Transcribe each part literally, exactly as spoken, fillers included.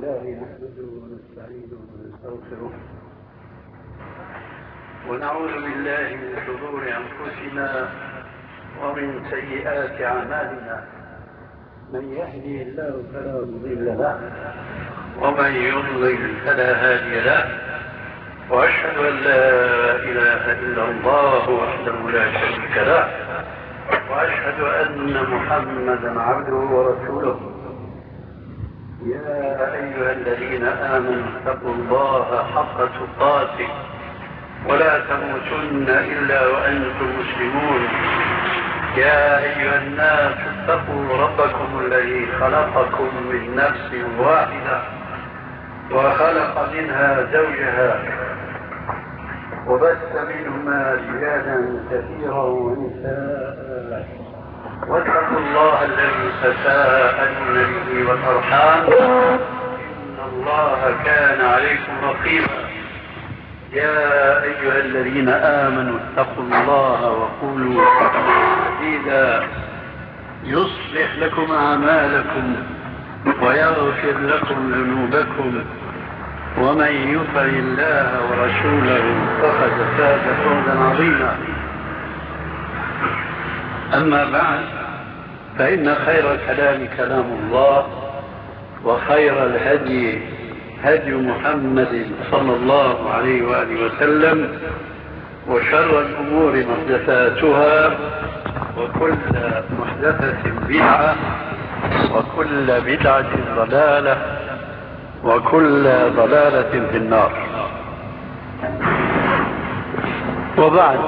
لله نحمده ونستعينه ونستغفره ونعوذ بالله من شرور أنفسنا ومن سيئات أعمالنا. من يهدي الله فلا مضل له ومن يضلل فلا هادي له، وأشهد أن لا إله إلا الله وحده لا شريك له، وأشهد أن محمدا عبده ورسوله. يا أيها الذين آمنوا اتقوا الله حق تقاته ولا تموتن إلا وأنتم مسلمون. يا أيها الناس اتقوا ربكم الذي خلقكم من نفس واحدة وخلق منها زوجها وبث منهما رجالا كثيرا ونساء، واتقوا الله الذي تساءلون به والأرحام إن الله كان عليكم رقيبا. يا أيها الذين آمنوا اتقوا الله وقولوا قولا سديدا يصلح لكم أعمالكم ويغفر لكم ذنوبكم، ومن يطع الله ورسوله فقد فاز فوزا عظيما. أما بعد، فإن خير الكلام كلام الله، وخير الهدي هدي محمد صلى الله عليه وآله وسلم، وشر الأمور محدثاتها، وكل محدثة بدعة، وكل بدعة ضلالة، وكل ضلالة في النار. وبعد،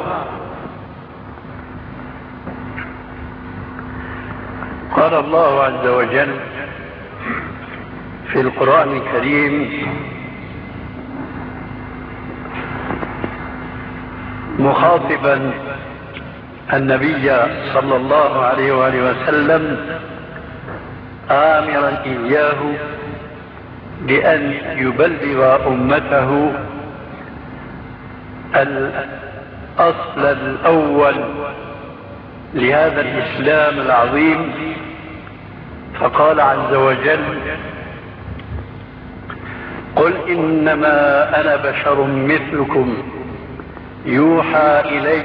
قال الله عز وجل في القرآن الكريم مخاطبا النبي صلى الله عليه وآله وسلم، آمرا إياه بأن يبلغ أمته الأصل الأول لهذا الإسلام العظيم. فقال عز وجل: قل إنما أنا بشر مثلكم يوحى إلي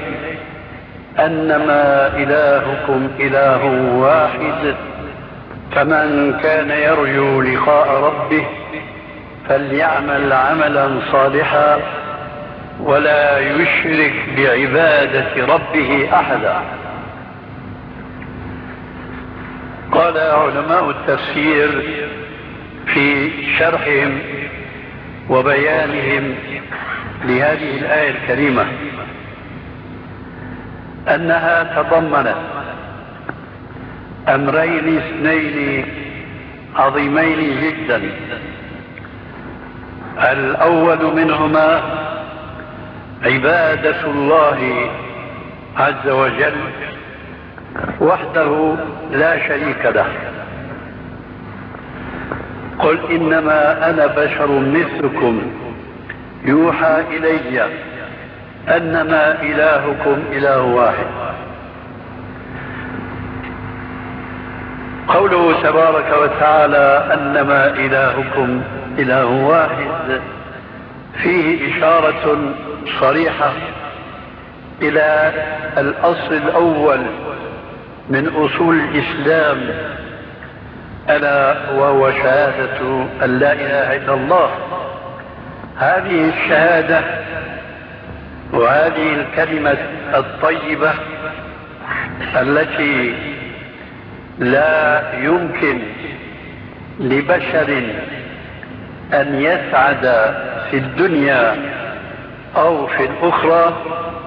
أنما إلهكم إله واحد، فمن كان يرجو لقاء ربه فليعمل عملا صالحا ولا يشرك بعبادة ربه أحدا. قال علماء التفسير في شرحهم وبيانهم لهذه الآية الكريمة أنها تضمنت أمرين اثنين عظيمين جدا. الأول منهما عبادة الله عز وجل وحده لا شريك له. قل إنما أنا بشر مثلكم يوحى إلي أنما إلهكم إله واحد. قوله تبارك وتعالى أنما إلهكم إله واحد فيه إشارة صريحة إلى الأصل الأول من أصول الإسلام، ألا وهو شهادة أن لا إله إلا الله. هذه الشهادة وهذه الكلمة الطيبة التي لا يمكن لبشر أن يسعد في الدنيا أو في الأخرى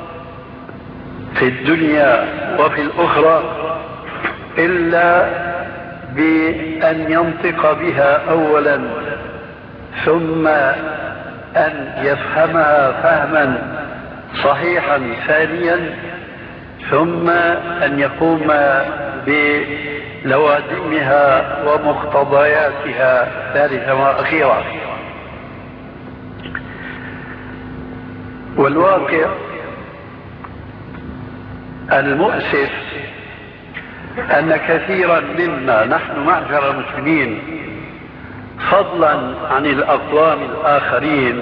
في الدنيا وفي الأخرى إلا بأن ينطق بها أولا، ثم أن يفهمها فهما صحيحا ثانيا، ثم أن يقوم بلوازمها ومقتضياتها ثالثا وأخيرا. والواقع المؤسف أن كثيرا منا نحن معشر المسلمين فضلا عن الأقوام الآخرين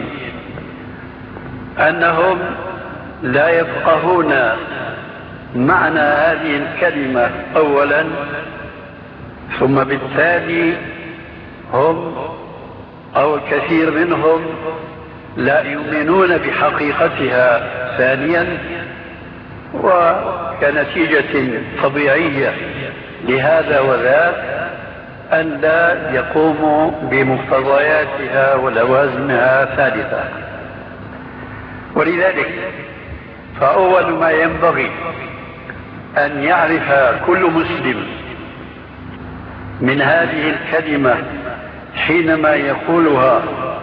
أنهم لا يفقهون معنى هذه الكلمة أولا، ثم بالتالي هم أو الكثير منهم لا يؤمنون بحقيقتها ثانيا، وكنتيجة طبيعية لهذا وذاك أن لا يقوموا بمقتضياتها ولوازمها ثالثا. ولذلك فأول ما ينبغي أن يعرف كل مسلم من هذه الكلمة حينما يقولها،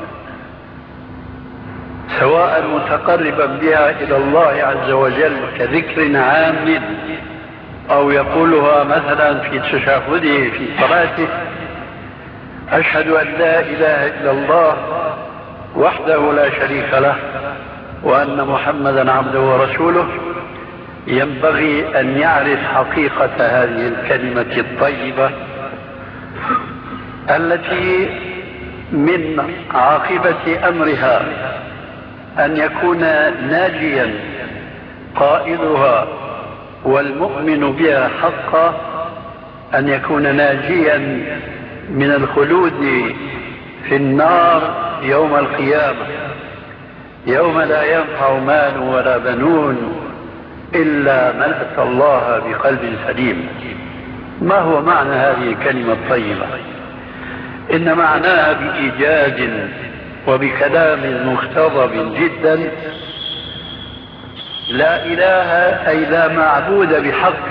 سواء متقربا بها إلى الله عز وجل كذكر عام، أو يقولها مثلا في تشهده في صلاته: أشهد أن لا إله إلا الله وحده لا شريك له وأن محمدا عبده ورسوله، ينبغي أن يعرف حقيقة هذه الكلمة الطيبة التي من عاقبة أمرها أن يكون ناجيا قائلها والمؤمن بها حقا، أن يكون ناجيا من الخلود في النار يوم القيامة، يوم لا ينفع مال ولا بنون إلا من أتى الله بقلب سليم. ما هو معنى هذه الكلمة الطيبة؟ إن معناها بإيجاز وبكلام مختضب جدا: لا إله أي لا معبود بحق،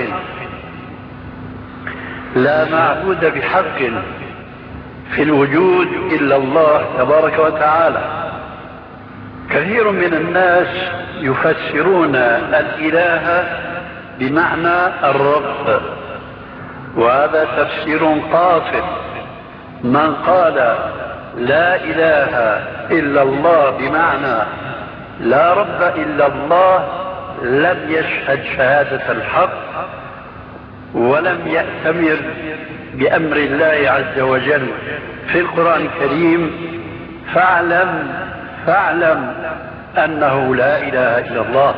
لا معبود بحق في الوجود إلا الله تبارك وتعالى. كثير من الناس يفسرون الإله بمعنى الرب، وهذا تفسير قاصر. من قال لا إله إلا الله بمعنى لا رب إلا الله لم يشهد شهادة الحق، ولم يأتمر بأمر الله عز وجل في القرآن الكريم. فاعلم فاعلم أنه لا إله إلا الله.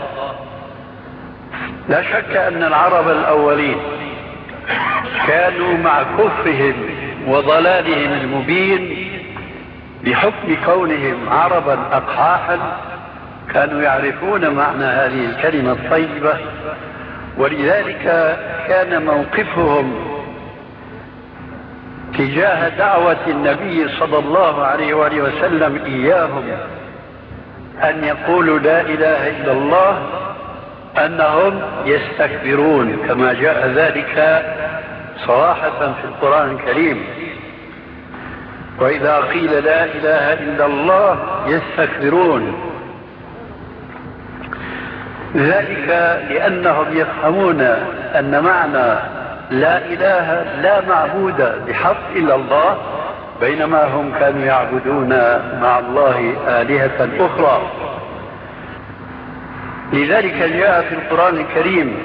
لا شك أن العرب الأولين كانوا مع كفرهم وضلالهم المبين بحكم كونهم عربا أقحاحا كانوا يعرفون معنى هذه الكلمة الطيبة، ولذلك كان موقفهم تجاه دعوة النبي صلى الله عليه وآله وسلم إياهم أن يقولوا لا إله إلا الله أنهم يستكبرون، كما جاء ذلك صراحة في القرآن الكريم: وإذا قيل لا إله إلا الله يستكبرون. ذلك لأنهم يفهمون أن معنى لا إله لا معبود بحق إلا الله، بينما هم كانوا يعبدون مع الله آلهة أخرى. لذلك جاء في القرآن الكريم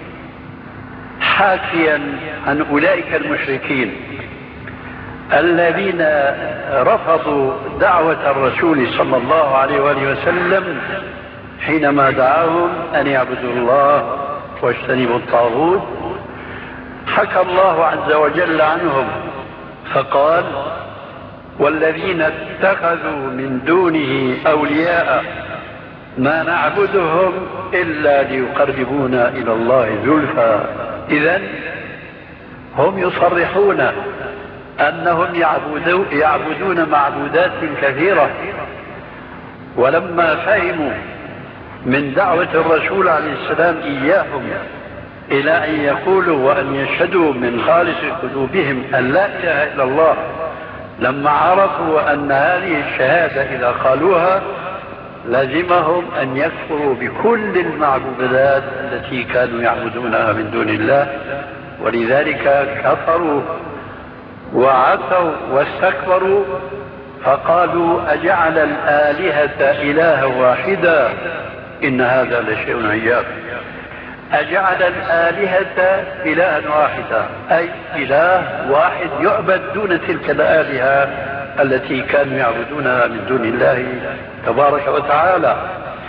حاكيا عن أولئك المشركين الذين رفضوا دعوة الرسول صلى الله عليه وآله وسلم حينما دعاهم أن يعبدوا الله واجتنبوا الطاغوت. حكى الله عز وجل عنهم فقال: والذين اتخذوا من دونه أولياء ما نعبدهم إلا ليقربونا إلى الله زلفى. إذن هم يصرحون أنهم يعبدون معبودات كثيرة، ولما فهموا من دعوة الرسول عليه السلام إياهم إلى أن يقولوا وأن يشهدوا من خالص قلوبهم أن لا إله إلا الله، لما عرفوا أن هذه الشهادة إذا قالوها لازمهم أن يكفروا بكل المعبودات التي كانوا يعبدونها من دون الله، ولذلك كفروا وعتوا واستكبروا فقالوا: أجعل الآلهة إلها واحدا إن هذا لشيء عجاب. أجعل الآلهة إلها واحدا أي إله واحد يعبد دون تلك الآلهة التي كانوا يعبدونها من دون الله تبارك وتعالى.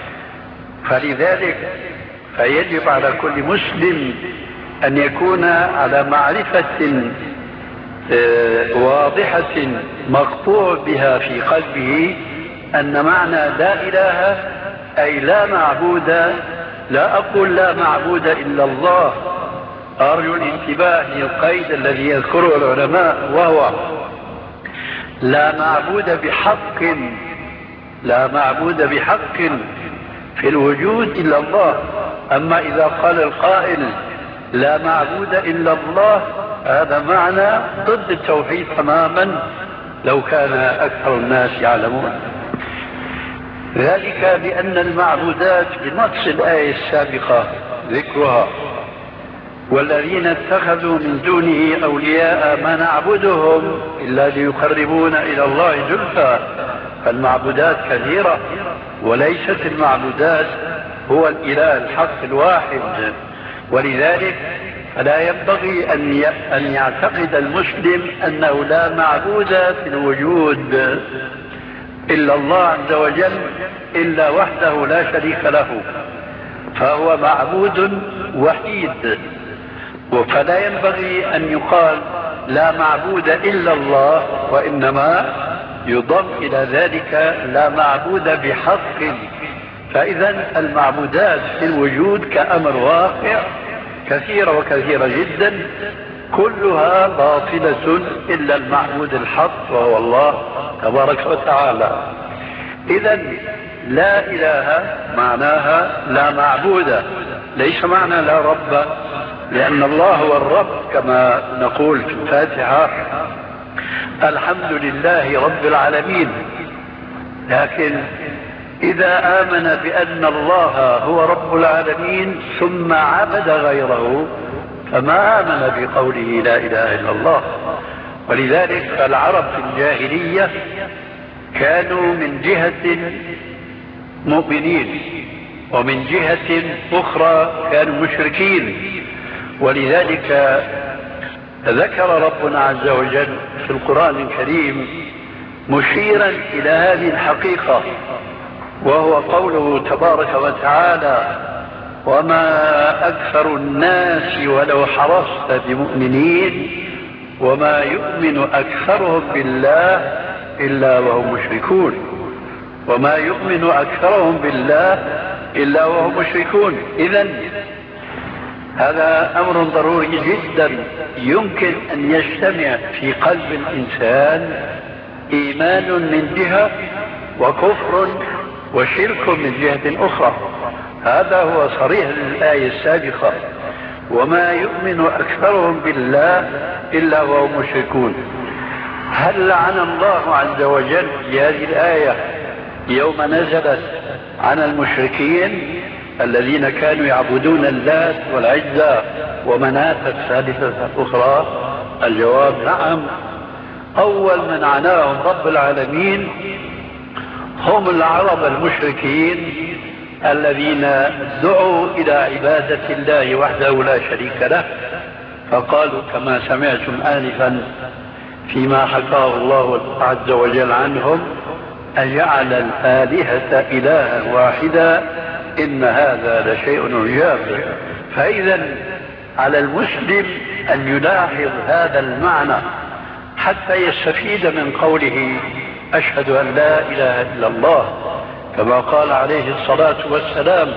فلذلك فيجب على كل مسلم أن يكون على معرفة واضحة مقطوع بها في قلبه أن معنى لا إله أي لا معبود، لا أقول لا معبود إلا الله، أرجو الانتباه للقيد الذي يذكره العلماء، وهو لا معبود بحق، لا معبود بحق في الوجود إلا الله. أما إذا قال القائل لا معبود إلا الله، هذا معنى ضد التوحيد تماما لو كان أكثر الناس يعلمون ذلك، لأن المعبودات بنص الآية السابقة ذكرها والذين اتخذوا من دونه أولياء ما نعبدهم إلا ليقربونا إلى الله زلفى. فالمعبودات كثيرة، وليست المعبودات هو الإله الحق الواحد. ولذلك فلا ينبغي أن يعتقد المسلم أنه لا معبود في الوجود إلا الله عز وجل إلا وحده لا شريك له، فهو معبود وحيد. فلا ينبغي أن يقال لا معبود إلا الله، وإنما يضم إلى ذلك لا معبود بحق. فإذا المعبودات في الوجود كأمر واقع كثيرة وكثيرة جدا، كلها باطلة إلا المعبود الحق وهو الله تبارك وتعالى. إذا لا إله معناها لا معبود، ليس معنى لا رب، لأن الله هو الرب كما نقول في الفاتحة الحمد لله رب العالمين. لكن إذا آمن بأن الله هو رب العالمين ثم عبد غيره فما آمن بقوله لا إله إلا الله. ولذلك فالعرب في الجاهلية كانوا من جهة مؤمنين ومن جهة أخرى كانوا مشركين. ولذلك ذكر ربنا عز وجل في القرآن الكريم مشيرا إلى هذه الحقيقة، وهو قوله تبارك وتعالى وما أكثر الناس ولو حرصت بمؤمنين وما يؤمن أكثرهم بالله إلا وهم مشركون. وما يؤمن أكثرهم بالله إلا وهم مشركون. إذن هذا أمر ضروري جدا، يمكن أن يجتمع في قلب الإنسان إيمان من جهة وكفر وشرك من جهة أخرى. هذا هو صريح الآية السابقة وما يؤمن أكثرهم بالله إلا وهم مشركون. هل لعن الله عز وجل في هذه الآية يوم نزلت عن المشركين الذين كانوا يعبدون اللات والعزى ومناة الثالثة الأخرى؟ الجواب نعم. أول من عناهم رب العالمين هم العرب المشركين الذين دعوا إلى عبادة الله وحده لا شريك له، فقالوا كما سمعتم آنفا فيما حكاه الله عز وجل عنهم أجعل الآلهة إلها واحدا إن هذا لشيء عجاب. فإذا على المسلم أن يلاحظ هذا المعنى حتى يستفيد من قوله أشهد أن لا إله إلا الله، كما قال عليه الصلاة والسلام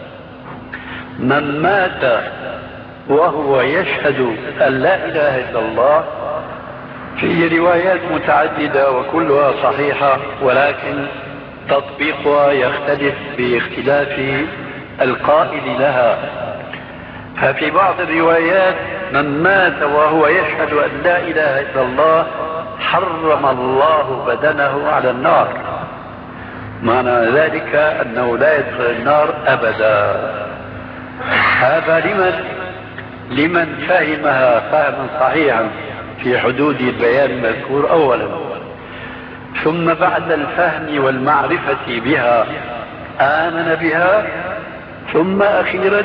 من مات وهو يشهد أن لا إله إلا الله. في روايات متعددة وكلها صحيحة، ولكن تطبيقها يختلف باختلاف القائل لها. ففي بعض الروايات من مات وهو يشهد أن لا إله إلا الله حرم الله بدنه على النار، معنى ذلك أنه لا يدخل النار أبدا. هذا لمن لمن فهمها فهما صحيحا في حدود البيان المذكور أولا، ثم بعد الفهم والمعرفة بها آمن بها، ثم أخيرا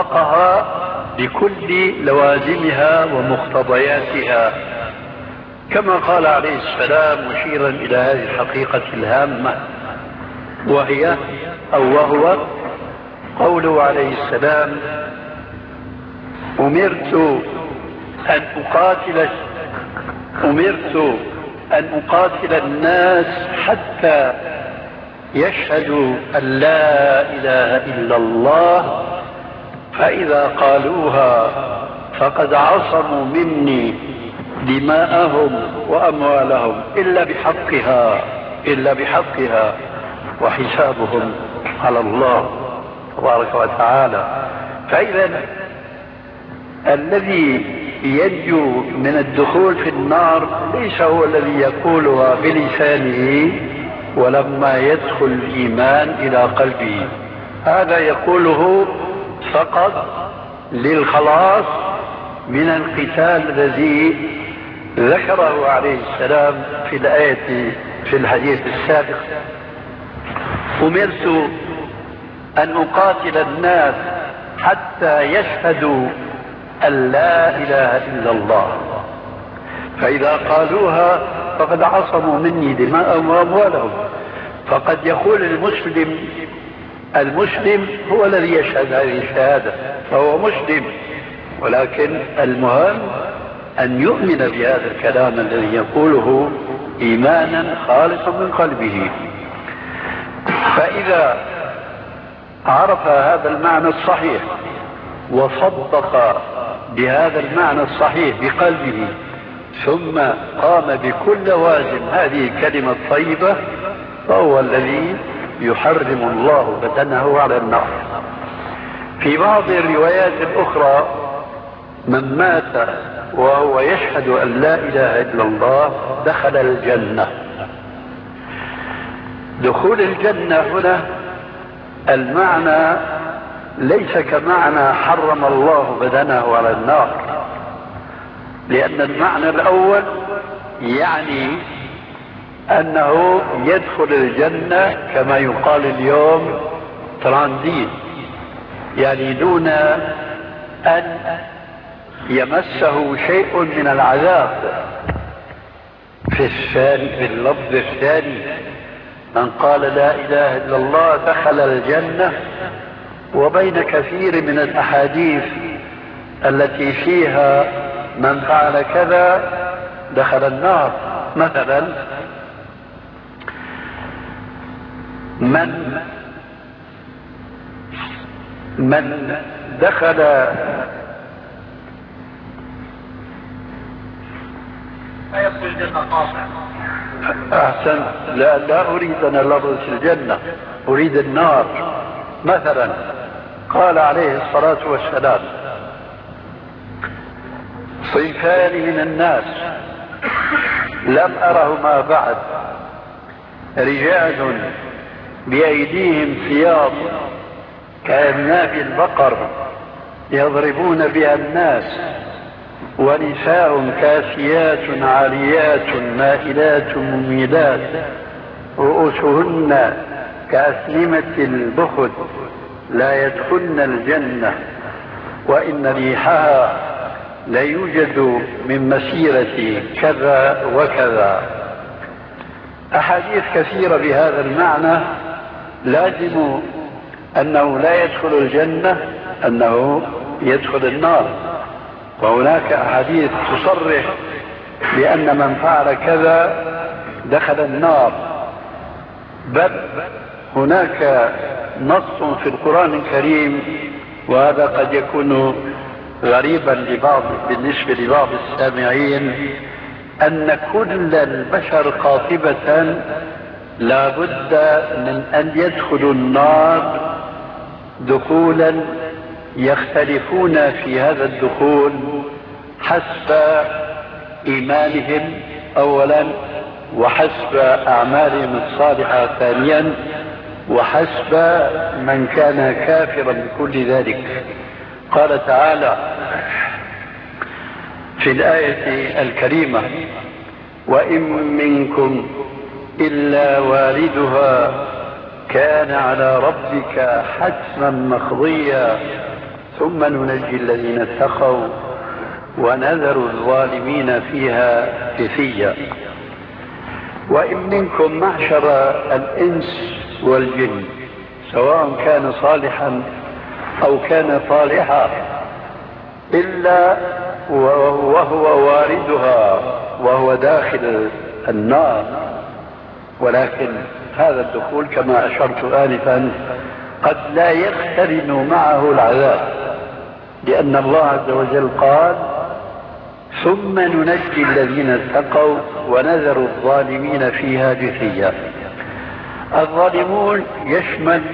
طبقها بكل لوازمها ومقتضياتها. كما قال عليه السلام مشيرا إلى هذه الحقيقة الهامة، وهي أو وهو قوله عليه السلام: أمرت أن أقاتل أمرت أن أقاتل الناس حتى يشهدوا أن لا إله إلا الله، فإذا قالوها فقد عصموا مني دماءهم وأموالهم إلا بحقها إلا بحقها وحسابهم على الله تبارك وتعالى. فإذا الذي ينجو من الدخول في النار ليس هو الذي يقولها بلسانه ولما يدخل الإيمان إلى قلبه، هذا يقوله فقط للخلاص من القتال الذي ذكره عليه السلام في الآية في الحديث السابق: أمرت أن أقاتل الناس حتى يشهدوا أن لا إله إلا الله، فإذا قالوها فقد عصموا مني دماءهم وأموالهم. فقد يقول المسلم المسلم هو الذي يشهد هذه الشهادة فهو مسلم، ولكن المهم أن يؤمن بهذا الكلام الذي يقوله إيمانا خالصا من قلبه. فإذا عرف هذا المعنى الصحيح وصدق بهذا المعنى الصحيح بقلبه ثم قام بكل لوازم هذه الكلمة الطيبة، فهو الذي يحرم الله بدنه على النار. في بعض الروايات الأخرى: من مات وهو يشهد أن لا إله إلا الله دخل الجنة. دخول الجنة هنا المعنى ليس كمعنى حرم الله بدنه على النار، لأن المعنى الأول يعني أنه يدخل الجنة كما يقال اليوم ترانزيت، يعني دون أن يمسه شيء من العذاب. في الثاني في اللفظ الثاني: من قال لا إله إلا الله دخل الجنة. وبين كثير من الأحاديث التي فيها من فعل كذا دخل النار، مثلا: من من دخل فيدخل الجنة قاطع. أحسن، لا, لا أريد أن ألبس الجنة، أريد النار. مثلا قال عليه الصلاة والسلام: صنفان من الناس لم أرهما بعد، رجال بأيديهم ثياب كأذناب البقر يضربون بها الناس، ونساء كاسيات عاريات مائلات مميلات رؤوسهن كأسنمة البخت لا يدخلن الجنة، وإن ريحها لا يوجد من مسيرة كذا وكذا. أحاديث كثيرة بهذا المعنى، لازم أنه لا يدخل الجنة أنه يدخل النار. وهناك أحاديث تصرح بأن من فعل كذا دخل النار، بل هناك نص في القرآن الكريم، وهذا قد يكون غريبا لبعض بالنسبة لبعض السامعين، أن كل البشر قاطبة لا بد من أن يدخلوا النار دخولا يختلفون في هذا الدخول حسب إيمانهم أولا، وحسب أعمالهم الصالحة ثانيا، وحسب من كان كافرا بكل ذلك. قال تعالى في الآية الكريمة: وإن منكم إلا واردها كان على ربك حتما مقضيا ثم ننجي الذين اتقوا ونذر الظالمين فيها جثيا. وإن منكم معشر الإنس والجن سواء كان صالحا أو كان طالحا إلا وهو واردها وهو داخل النار، ولكن هذا الدخول كما أشرت آنفا قد لا يقترن معه العذاب، لأن الله عز وجل قال ثم ننجي الذين اتقوا ونذر الظالمين فيها جثيا. الظالمون يشمل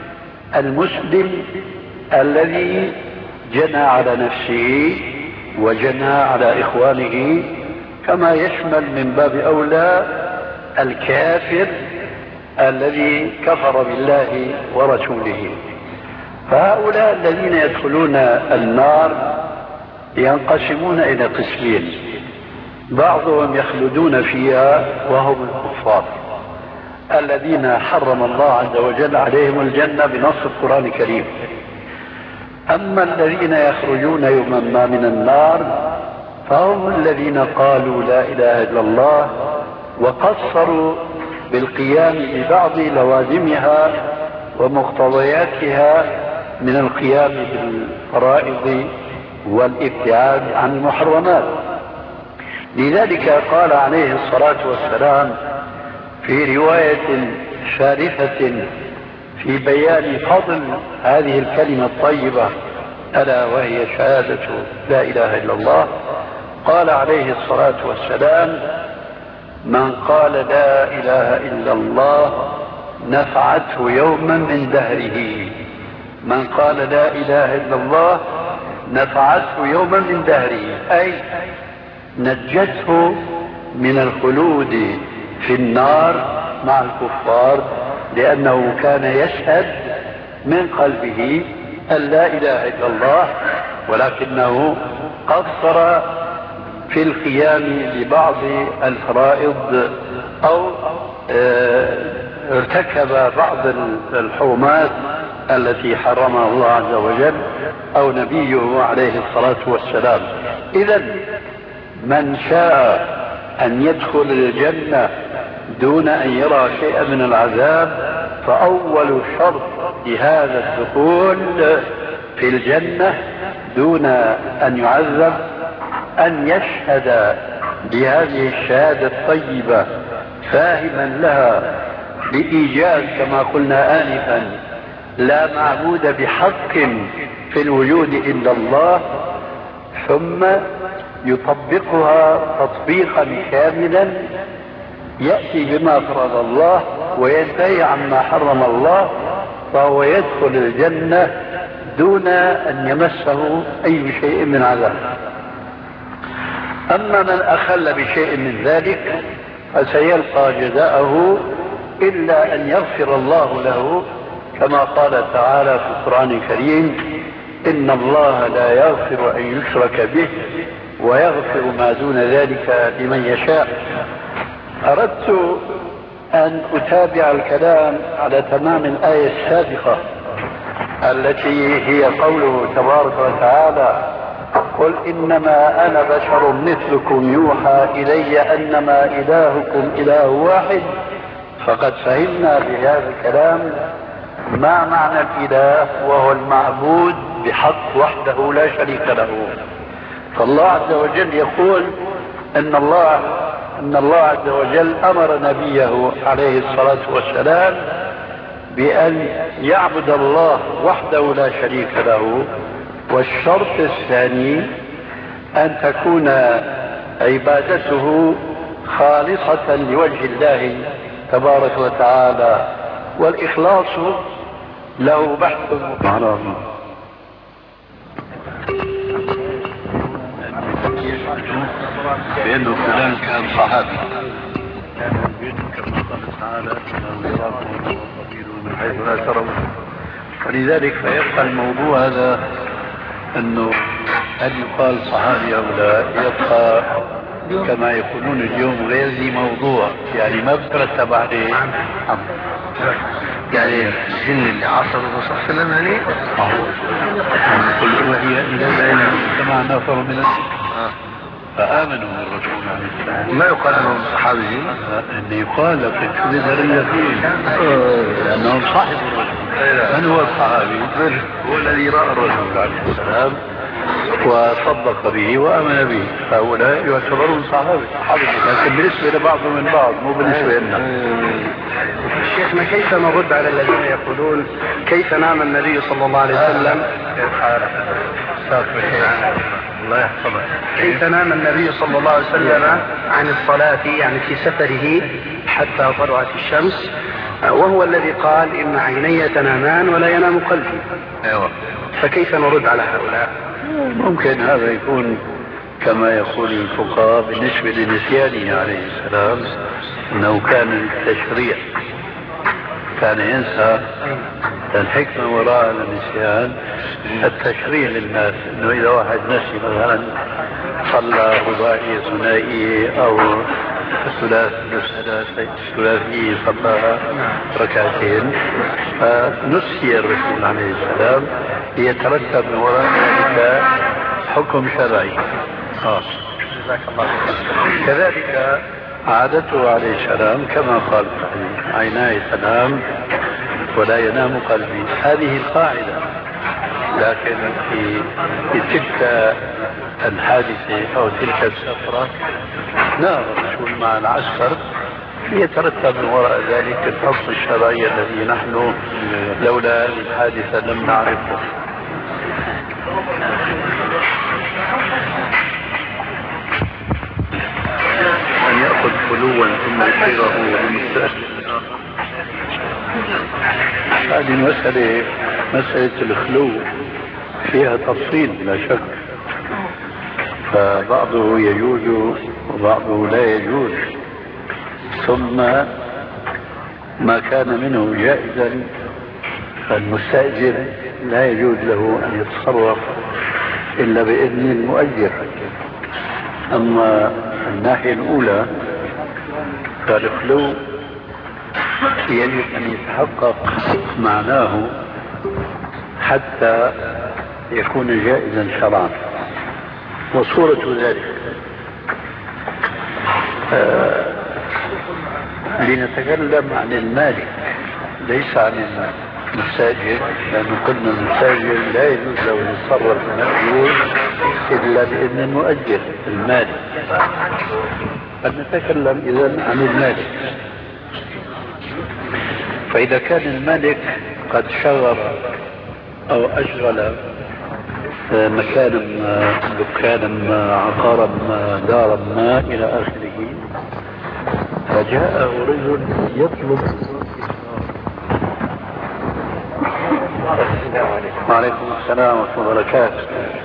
المسلم الذي جنى على نفسه وجنى على إخوانه، كما يشمل من باب أولى الكافر الذي كفر بالله ورسوله. فهؤلاء الذين يدخلون النار ينقسمون إلى قسمين: بعضهم يخلدون فيها وهم الكفار الذين حرم الله عز وجل عليهم الجنة بنص القرآن الكريم. أما الذين يخرجون يوما ما من النار فهم الذين قالوا لا إله إلا الله وقصروا بالقيام ببعض لوازمها ومقتضياتها من القيام بالفرائض والابتعاد عن المحرمات. لذلك قال عليه الصلاة والسلام في رواية شارفة في بيان فضل هذه الكلمة الطيبة ألا وهي شهادة لا إله إلا الله، قال عليه الصلاة والسلام: من قال لا إله إلا الله نفعته يوما من دهره. من قال لا إله إلا الله نفعته يوما من دهره، أي نجته من الخلود في النار مع الكفار، لأنه كان يشهد من قلبه أن لا إله إلا الله، ولكنه قصر في القيام ببعض الفرائض أو ارتكب بعض الحرمات التي حرمها الله عز وجل أو نبيه عليه الصلاة والسلام. إذن من شاء أن يدخل الجنة دون أن يرى شيئا من العذاب فأول شرط لهذا الدخول في الجنة دون أن يعذب أن يشهد بهذه الشهادة الطيبة فاهما لها بإيجاز كما قلنا آنفا لا معبود بحق في الوجود إلا الله، ثم يطبقها تطبيقا كاملا يأتي بما فرض الله وينتهي عما حرم الله، فهو يدخل الجنة دون أن يمسه أي شيء من عذاب. أما من أخل بشيء من ذلك فسيلقى جزاءه إلا أن يغفر الله له، كما قال تعالى في القرآن الكريم: إن الله لا يغفر أن يشرك به ويغفر ما دون ذلك لمن يشاء. أردت أن أتابع الكلام على تمام الآية السابقة التي هي قوله تبارك وتعالى: قل إنما أنا بشر مثلكم يوحى إلي أنما إلهكم إله واحد. فقد فهمنا بهذا الكلام ما معنى الإله، وهو المعبود بحق وحده لا شريك له. فالله عز وجل يقول ان الله ان الله عز وجل امر نبيه عليه الصلاة والسلام بان يعبد الله وحده لا شريك له. والشرط الثاني ان تكون عبادته خالصة لوجه الله تبارك وتعالى، والإخلاص له بحث معروف. بأنه فلان كان صحابي كان البيت كما قال تعالى: إنه يراكم وقبيله من حيث لا ترون. ولذلك فيبقى الموضوع هذا أنه هل يقال صحابي أو لا، يبقى كما يقولون اليوم غير ذي موضوع، يعني ما بترتب عليه. يعني الجن اللي عصروا الرسول صلى الله عليه وسلم يعني قل وهي إلى ذلك كما نفر من فآمنوا بالرسول عليه السلام. ما يقال انهم صحابيين؟ ان يقال لك شو بدل فيه لانهم صاحبوا الرسول. من هو الصحابي؟ هو الذي راى الرسول عليه السلام وصدق به وامن به، هؤلاء يعتبرون صحابه، لكن بالنسبه لبعضهم من بعض مو بالنسبه لنا. شيخنا كيف نرد على الذين يقولون كيف نام النبي صلى الله عليه وسلم؟ الله يحفظك. كيف نام النبي صلى الله عليه وسلم عن الصلاة يعني في سفره حتى طلعت الشمس، وهو الذي قال إن عيني تنامان ولا ينام قلبي. ايوه. فكيف نرد على هؤلاء؟ ممكن هذا يكون كما يقول الفقهاء بالنسبة لنسيانه عليه السلام انه كان التشريع كان ينسى. الحكمة وراء النسيان التشريع للناس، انه اذا واحد نسي مثلا صلى رباعية ثنائية او ثلاثية صلى ركعتين فنسي الرسول عليه السلام يترتب من وراء ذلك حكم شرعي خاص. كذلك عادته عليه السلام كما قال عيناي تنام ولا ينام قلبي، هذه القاعدة. لكن في, في تلك الحادثة أو تلك السفرة نام الرسول مع العسكر يترتب من وراء ذلك الحكم الشرعي الذي نحن لولا الحادثة لم نعرفه. أن يأخذ خلوا ثم يصيره لمستأجر. هذه المسألة مسألة الخلو فيها تفصيل لا شك، فبعضه يجوز وبعضه لا يجوز. ثم ما كان منه جائزا فالمستأجر لا يجوز له أن يتصرف إلا بإذن المؤجر. أما الناحية الأولى فالخلو يجب أن يتحقق معناه حتى يكون جائزا شرعا. وصورة ذلك آه لنتكلم عن المالك ليس عن المستاجر، لأنه قلنا المستاجر لا يجوز له أن يتصرف المأجور إلا بإذن المؤجر المالك. فنتكلم إذن عن المالك. فإذا كان الملك قد شغل أو أشغل مكانا ما دكانا ما عقارا ما دارا ما إلى آخره، فجاءه رجل يطلب. وعليكم السلام ورحمة الله وبركاته.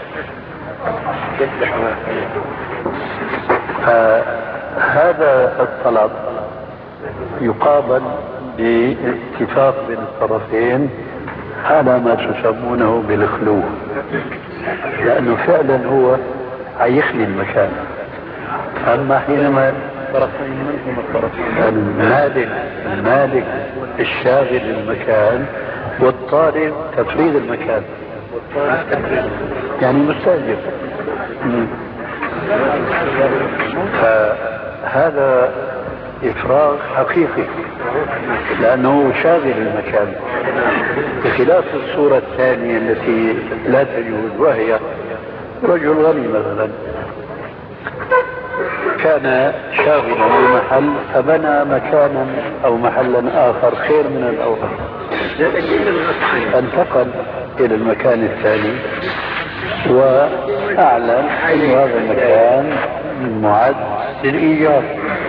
هذا الطلب يقابل باتفاق بين الطرفين على ما تسمونه بالخلو، لأنه فعلا هو هيخلي المكان. أما حينما طرفين منهم الطرفين المالك المالك الشاغل المكان والطالب تفريد المكان يعني مستأجر، فهذا إفراغ حقيقي لأنه شاغل المكان، بخلاف الصورة الثانية التي لا تجوز، وهي رجل غني مثلا كان شاغلا المحل فبنى مكانا أو محلا آخر خير من الأول، انتقل إلى المكان الثاني وأعلن أن هذا المكان معد للإيجار.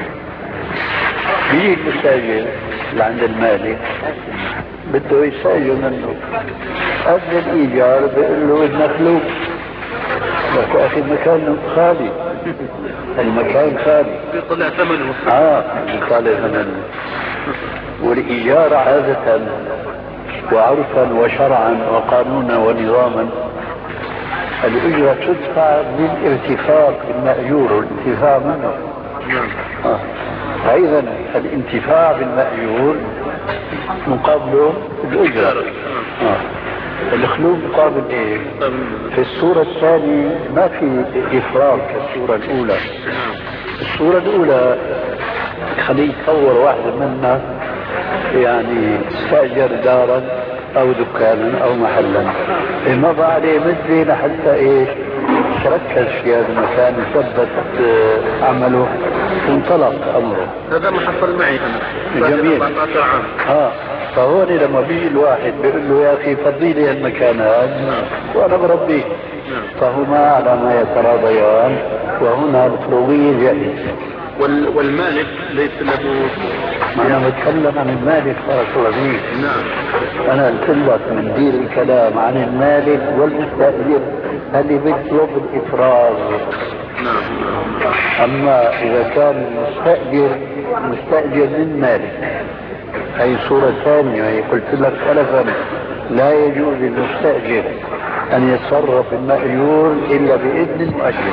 بيجي المستاجر اللي عند المالك بده يستاجر منه قبل الإيجار بيقول له إنك خلوق لك أخي مكان خالي، المكان خالي بيطلع ثمنه. اه بيطلع ثمنه. والإيجار عادة وعرفا وشرعا وقانونا ونظاما الأجرة تدفع بالارتفاق بالمأجور والانتفاع منه. آه. فإذا الانتفاع بالمأجور مقابله الأجرة. آه. الخلو مقابل ايه؟ في الصورة الثانية ما في إفراغ كالصورة الأولى. الصورة الأولى خليه يتصور واحد منا يعني استأجر دارا أو دكانا أو محلا، مضى عليه مدة لحتى إيش؟ تركز في هذا المكان وثبت عمله وانطلق أمره. هذا ما حصل معي أنا. جميل. أربعة عام. اه فهون لما بيجي الواحد بيقول له يا اخي فضي لي المكان هذا وانا بربيه، فهما على ما يتراضيان، وهنا الفروضية جائزة. وال... والمالك ليس له. انا بتكلم عن المالك بارك الله فيك. نعم. انا قلت لك من دير الكلام عن المالك والمستأجر اللي بيطلب الافراغ. نعم. اما اذا كان المستأجر مستأجر من مالك هي صورة ثانية. هي قلت لك سلفا لا يجوز للمستأجر أن يتصرف المأجور إلا بإذن المؤجر.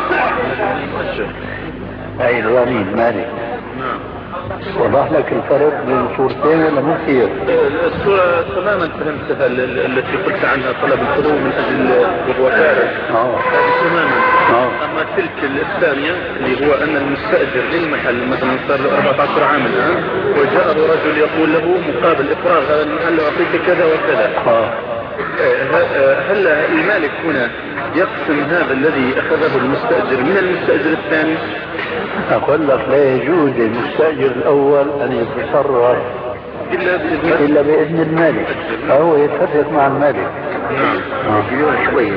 هي الغني مالك. وضح لك الفرق بين الصورتين ولا مو كثير؟ الصورة تماما فهمتها التي قلت عنها طلب الفروض من أجل الوكالة. اه تماما. اه أما تلك الثانية اللي هو أن المستأجر للمحل مثلا صار له أربعة عشر عاما الآن وجاءه رجل يقول له مقابل إفراغ هذا المحل أعطيك كذا وكذا. اه هل المالك هنا يقسم هذا الذي أخذه المستأجر من المستأجر الثاني؟ أقول لك لا يجوز للمستأجر الأول أن يتصرف إلا بإذن إلا بإذن المالك، فهو يتفق مع المالك. نعم. شوي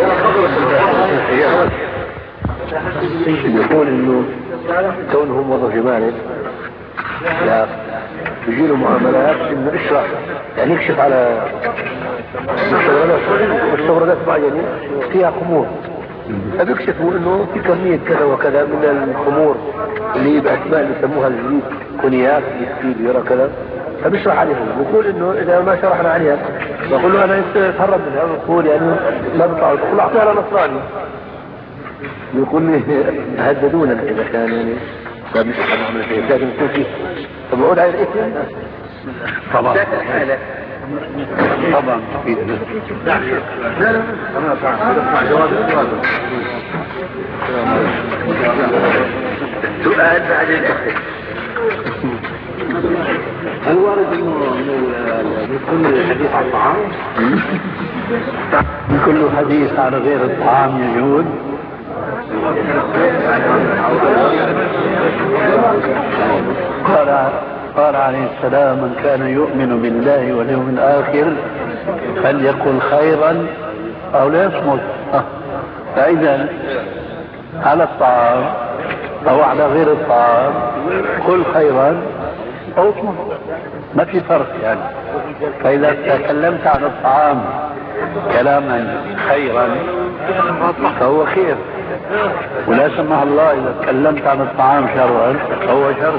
يقول إنه كونه موظف مالك لا يجي له معاملات إنه يشرح يعني يكشف على مستوردات مستوردات معينة فيها خمور، فبيكشفوا انه في كمية كذا وكذا من الخمور اللي بأسماء اللي يسموها الجديد كونياك يسكي بيرا كذا، فبيشرح عليهم بيقول انه اذا ما شرحنا عليها بقول له انا اتهرب منها بقول يعني ما بيطلع بقول اعطيها لنصراني يقول لي هددونا اذا كان يعني فبنشرح نعمل شيء لازم يكون فيه، فبقول على الاثم طبعا طبعا في لا لا سؤال بعد الأخير. هل وارد انه من كل حديث عن الطعام؟ كل حديث على غير الطعام يجوز؟ قال قال عليه السلام من كان يؤمن بالله واليوم الآخر فليقل خيرا أو لا يصمت. فإذا على الطعام أو على غير الطعام قل خيرا أو اصمت، ما في فرق يعني. فإذا تكلمت عن الطعام كلاما خيرا فهو خير، ولا سمح الله إذا تكلمت عن الطعام شرا فهو شر.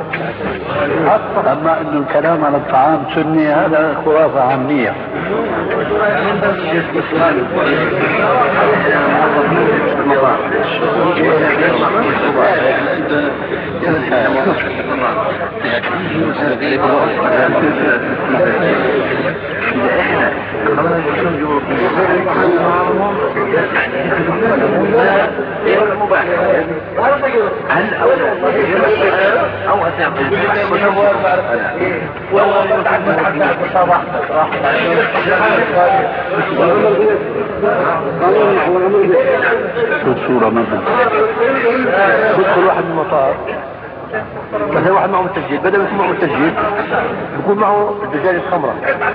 أما أن الكلام عن الطعام سني هذا خرافة عامية. هل أو أسامة والله يتعبد حتى الصباح شو الصورة مثلا؟ يدخل واحد من المطار مثلا واحد معه متسجيل، بدل ما يكون معه متسجيل يكون معه دجاجة خمرة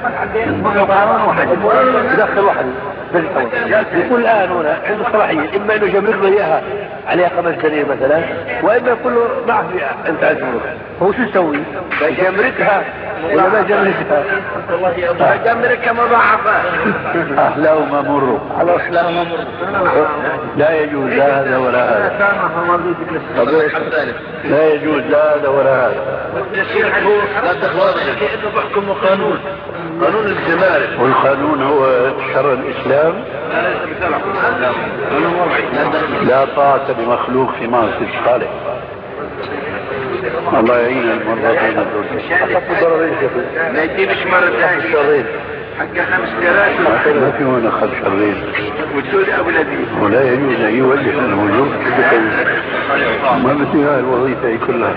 يدخل واحد يقول الآن هنا عنده صلاحية إما إنه جمرك له إياها عليها خمس دنانير مثلا، وإما يقول له ما عرف أنت عزمه، هو شو يسوي؟ جمركها ولا ما جمركها؟ جمركها مضاعفة أهلا وما مروا على أصلا ما مر لا يجوز لا هذا ولا هذا، لا يجوز لا هذا ولا هذا. لا تخوض كأنه بحكم قانون قانون الجمارك، والقانون هو شرع الإسلام. لا طاعة لمخلوق في معصية الخالق. الله يعين المرضين دول. ما يجيبش مرة ثانية. حق خمس ليرات ما في هنا خد شرين وتقول ابو لذيذ ولا يجوز ان يوجه الموجود ما بدي هاي الوظيفه كلها.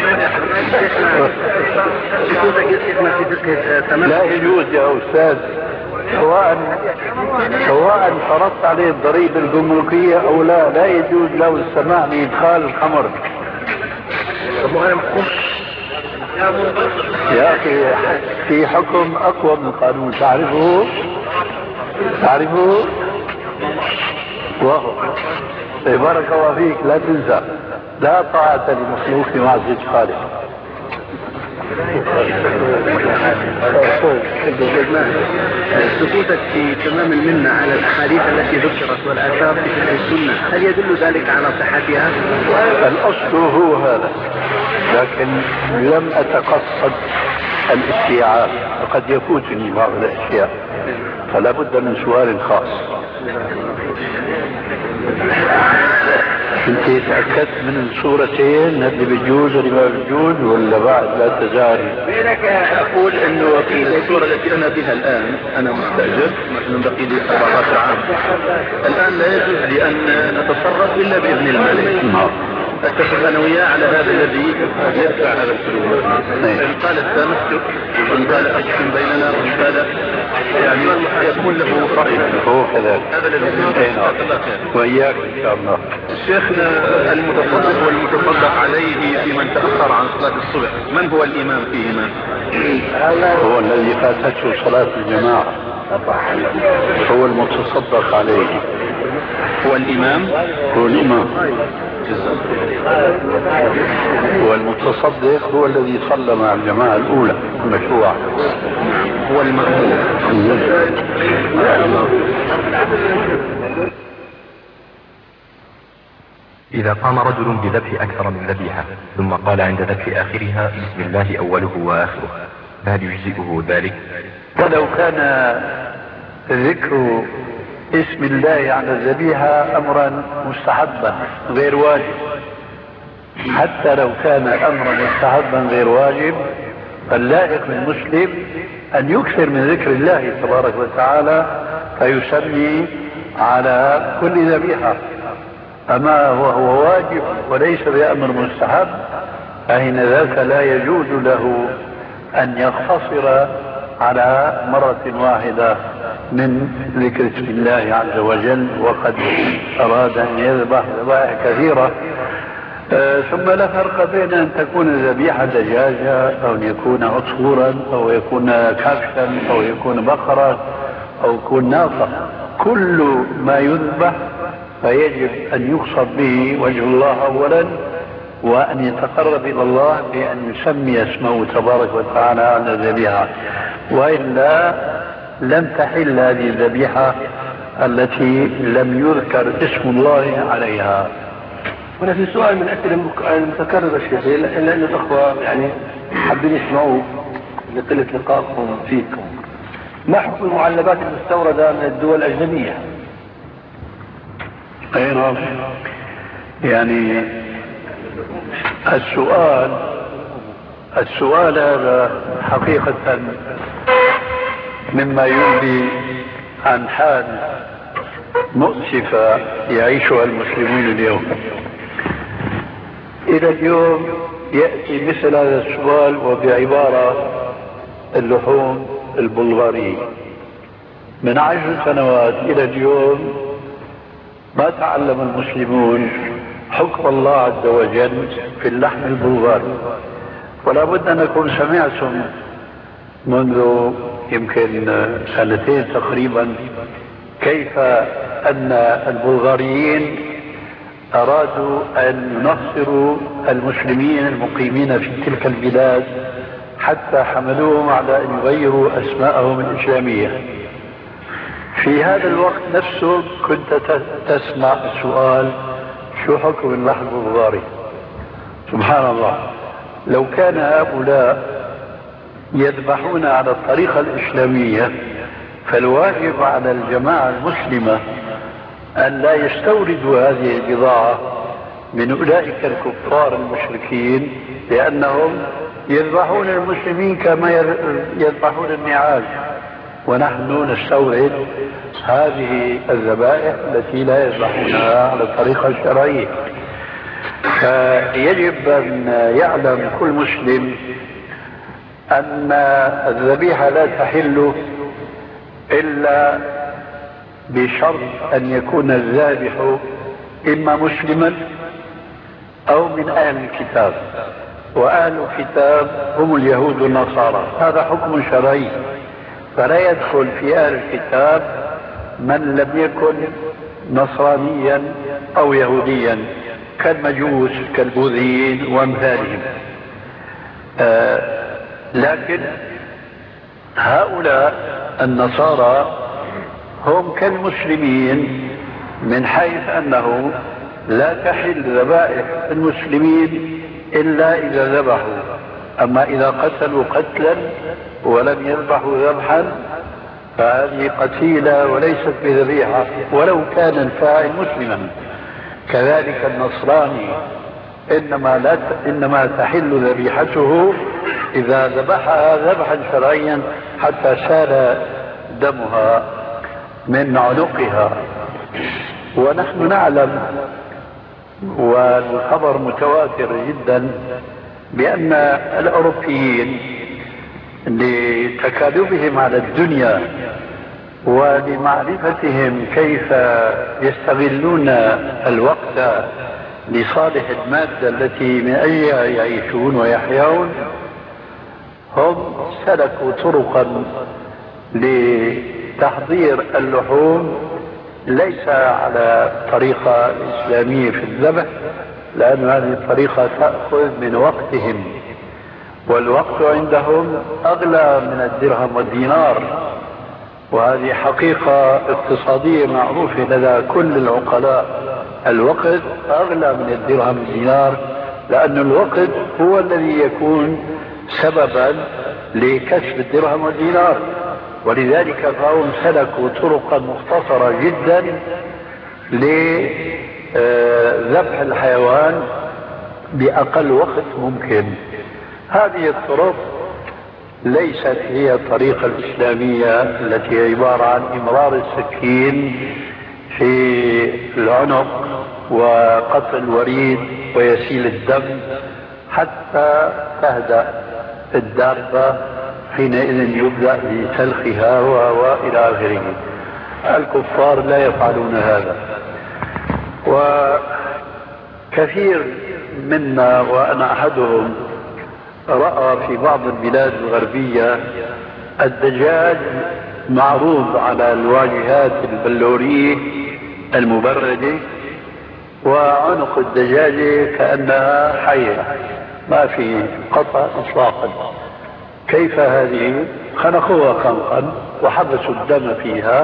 لا يجوز يا استاذ، سواء سواء فرضت عليه الضريبه الجمركيه او لا، لا يجوز له السماح بادخال الخمر. يا اخي في حكم اقوى من القانون تعرفه؟ تعرفه؟ وهو بارك الله فيك لا تنسى لا طاعة لمخلوق في معصية خالق. سقوطك في تمام المنة على الأحاديث التي ذكرت والآثار في فقه السنة، هل يدل ذلك على صحتها؟ الأصل هو هذا، لكن لم أتقصد الاستيعاب، وقد يفوتني بعض الأشياء، فلا بد من سؤال خاص. انت تأكدت من الصورتين اللي بيجوز واللي ما بيجوز ولا بعد لا تزال؟ اقول انه في الصورة التي انا فيها الان انا مستأجر مثلا بقي لي أربعة عشر عام، الان لا يجوز لي ان نتصرف الا باذن الملك. اتفق انا وياه على هذا الذي يدفع هذا الفلوس، ان قال التمسك وان قال احكم بيننا وان قال يعني يكون له رأي. هو كذلك هذا الذي وإياك إن شاء الله. شيخنا المتصدق والمتصدق عليه في من تأخر عن صلاة الصبح، من هو الإمام فيهما؟ هو الذي فاتته صلاة الجماعة، هو المتصدق عليه. هو الإمام؟ هو الإمام. والمتصدق هو الذي صلى مع الجماعة الأولى المشروعة، هو المأمون. إذا قام رجل بذبح أكثر من ذبيحة ثم قال عند ذبح آخرها بسم الله أوله وآخره، فهل يجزئه ذلك؟ ولو كان ذكر اسم الله على الذبيحة أمرا مستحبا غير واجب، حتى لو كان أمرا مستحبا غير واجب، فاللائق بالمسلم أن يكثر من ذكر الله تبارك وتعالى فيسمي على كل ذبيحة. أما وهو واجب وليس بأمر مستحب فإن ذاك لا يجوز له أن يقتصر على مرة واحدة من ذكر اسم الله عز وجل، وقد أراد أن يذبح ذبائح كثيرة. آه ثم لا فرق بين أن تكون الذبيحة دجاجة أو أن يكون عصفورا أو يكون كبشا أو يكون بقرة أو يكون ناقة، كل ما يذبح فيجب أن يقصد به وجه الله أولا، وأن يتقرب إلى الله بأن يسمي اسمه تبارك وتعالى على الذبيحة، وإلا لم تحل هذه الذبيحة التي لم يذكر اسم الله عليها. هنا في سؤال من أسئلة المتكررة الشيخ، إلا أن الأخوة يعني حابين يسمعوا لقلة لقائكم فيكم، ما حكم المعلبات المستوردة من الدول الأجنبية؟ أي نعم، يعني السؤال السؤال هذا حقيقة مما ينبي عن حال مؤسفة يعيشها المسلمون اليوم. إلى اليوم يأتي مثل هذا السؤال وبعبارة اللحوم البلغارية. من عشر سنوات إلى اليوم ما تعلم المسلمون حكم الله عز وجل في اللحم البلغاري، ولا بد أنكم سمعتم منذ يمكن سنتين تقريبا كيف أن البلغاريين أرادوا أن ينصروا المسلمين المقيمين في تلك البلاد، حتى حملوهم على أن يغيروا أسماءهم الإسلامية. في هذا الوقت نفسه كنت تسمع السؤال شو حكم اللحم البلغاري؟ سبحان الله، لو كان هؤلاء يذبحون على الطريقة الإسلامية فالواجب على الجماعة المسلمة أن لا يستوردوا هذه البضاعة من أولئك الكفار المشركين، لأنهم يذبحون المسلمين كما يذبحون النعاج، ونحن نستورد هذه الذبائح التي لا يذبحونها على الطريقة الشرعية. فيجب أن يعلم كل مسلم أن الذبيحة لا تحل إلا بشرط أن يكون الذابح إما مسلما أو من أهل الكتاب، وأهل الكتاب هم اليهود والنصارى. هذا حكم شرعي، فلا يدخل في أهل الكتاب من لم يكن نصرانيا أو يهوديا كالمجوس كالبوذيين وأمثالهم. آه لكن هؤلاء النصارى هم كالمسلمين من حيث أنه لا تحل ذبائح المسلمين إلا إذا ذبحوا، أما إذا قتلوا قتلا ولم يذبحوا ذبحا فهذه قتيلة وليست بذبيحة ولو كان الفاعل مسلما. كذلك النصراني إنما, لا ت... إنما تحل ذبيحته إذا ذبحها ذبحا شرعيا حتى سال دمها من عنقها. ونحن نعلم والخبر متواتر جدا بأن الأوروبيين لتكالبهم على الدنيا ولمعرفتهم كيف يستغلون الوقت لصالح المادة التي من أجلها يعيشون ويحيون، هم سلكوا طرقا لتحضير اللحوم ليس على طريقة إسلامية في الذبح، لأن هذه الطريقة تأخذ من وقتهم، والوقت عندهم أغلى من الدرهم والدينار، وهذه حقيقة اقتصادية معروفة لدى كل العقلاء. الوقت أغلى من الدرهم والدينار، لأن الوقت هو الذي يكون سببا لكسب الدرهم والدينار، ولذلك فهم سلكوا طرقا مختصرة جدا لذبح الحيوان بأقل وقت ممكن. هذه الطرق ليست هي الطريقة الإسلامية التي هي عبارة عن إمرار السكين في العنق وقطع الوريد ويسيل الدم حتى تهدأ الدابة، حينئذ يبدأ بسلخها وإلى آخره. الكفار لا يفعلون هذا، وكثير منا وأنا أحدهم رأى في بعض البلاد الغربية الدجاج معروض على الواجهات البلورية المبردة، وعنق الدجاجة كأنها حية ما في قطع إطلاقا. كيف هذه؟ خنقوها خنقا وحبسوا الدم فيها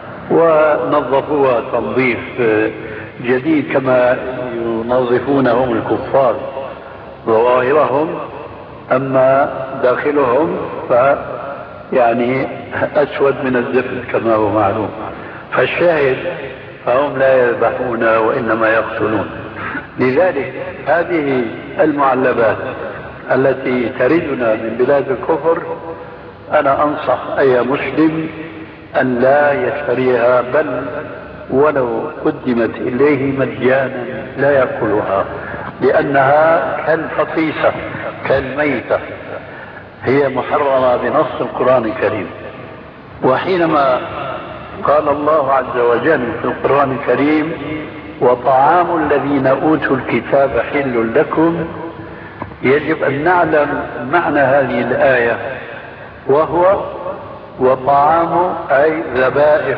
ونظفوها تنظيف جديد كما ينظفونهم الكفار ظواهرهم، أما داخلهم ف يعني أسود من الزفت كما هو معلوم. فالشاهد فهم لا يذبحون وإنما يقتلون. لذلك هذه المعلبات التي تردنا من بلاد الكفر أنا أنصح أي مسلم أن لا يشتريها، بل ولو قدمت إليه مجانا لا يأكلها، لأنها كالفطيسة كالميتة، هي محرمة بنص القرآن الكريم. وحينما قال الله عز وجل في القرآن الكريم وطعام الذين أوتوا الكتاب حل لكم، يجب أن نعلم معنى هذه الآية، وهو وطعام أي ذبائح،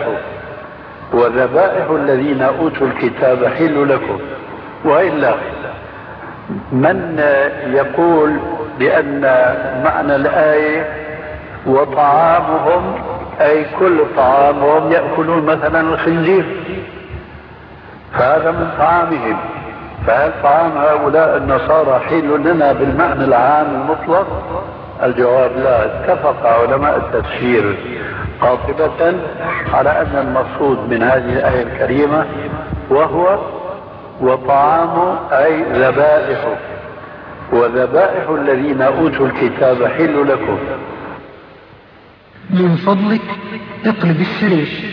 وذبائح الذين أوتوا الكتاب حل لكم. وإلا من يقول بأن معنى الآية وطعامهم أي كل طعامهم يأكلون مثلا الخنزير، فهذا من طعامهم، فهل طعام هؤلاء النصارى حل لنا بالمعنى العام المطلق؟ الجواب لا. اتفق علماء التفسير قاطبة على أن المقصود من هذه الآية الكريمة وهو وطعام أي ذبائح، وذبائح الذين أوتوا الكتاب حل لكم. من فضلك اقلب الشريط.